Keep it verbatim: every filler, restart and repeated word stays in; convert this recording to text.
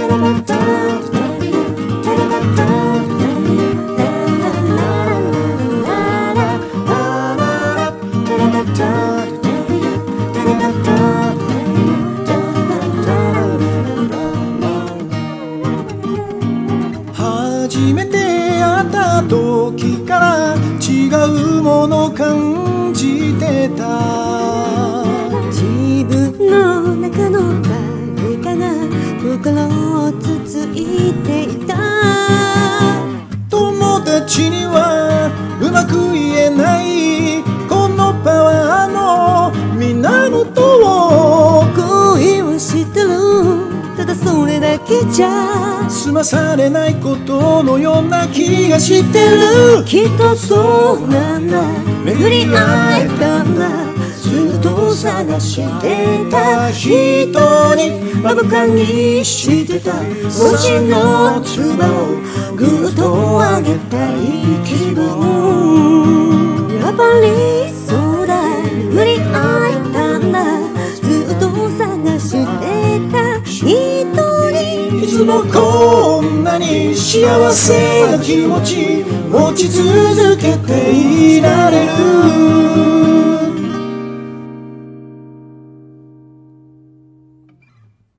初めて会った時から違うもの感じてた。 自分の中の誰かが心をつついていた。 友達にはうまく言えないこのパワーの源を。 恋をしてる、ただそれだけじゃ済まされないことのような気がしてる。 きっとそうなんだ、巡り会えたんだ。ずっと探してた人にまぶかにしてた星のつばをぐっと上げたい気分。やっぱりそうだ、巡り会えたんだ。ずっと探してた人にいつもこんなに幸せな気持ち持ち続けていられる。